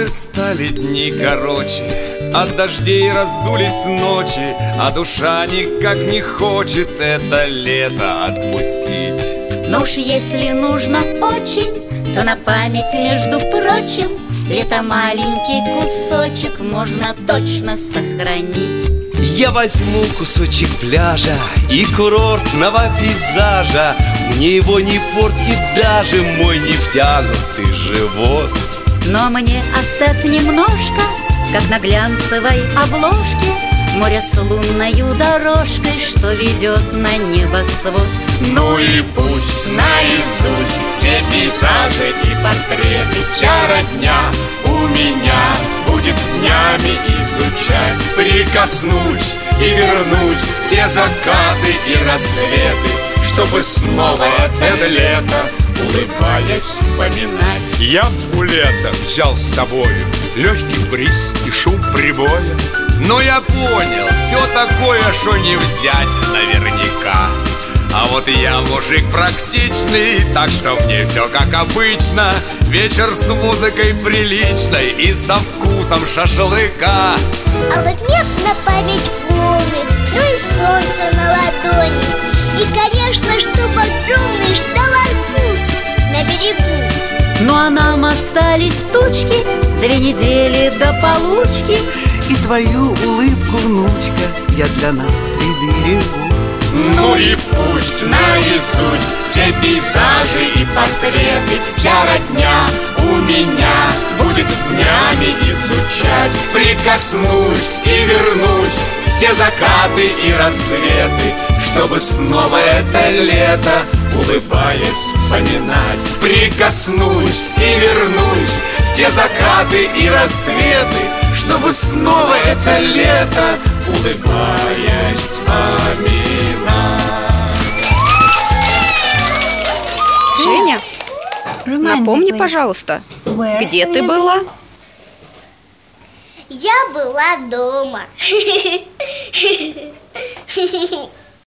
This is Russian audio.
Годы стали дни короче, от дождей раздулись ночи, а душа никак не хочет это лето отпустить. Но уж если нужно очень, то на память, между прочим, лето маленький кусочек можно точно сохранить. Я возьму кусочек пляжа и курортного пейзажа. Мне его не портит даже мой нефтянутый живот. Но мне оставь немножко, как на глянцевой обложке, море с лунною дорожкой, что ведет на небосвод. Ну и пусть наизусть все пейзажи и портреты вся родня у меня будет днями изучать. Прикоснусь и вернусь в те закаты и рассветы, чтобы снова это лето, улыбаясь, вспоминать. Я у лета взял с собою легкий бриз и шум прибоя. Но я понял, все такое, что не взять наверняка. А вот я мужик практичный, так что мне все как обычно. Вечер с музыкой приличной и со вкусом шашлыка. А вот нет на память волны, ну и солнце на ладони. И, конечно, чтоб огромный ждал арбуз на берегу. Ну а нам остались тучки, 2 недели до получки. И твою улыбку, внучка, я для нас приберегу. Ну и пусть наизусть все пейзажи и портреты вся родня у меня будет днями изучать. Прикоснусь и вернусь в те закаты и рассветы, чтобы снова это лето, улыбаясь, вспоминать. Прикоснусь и вернусь в те закаты и рассветы, чтобы снова это лето, улыбаясь, вспоминать. Женя, напомни, пожалуйста, где ты была? Я была дома.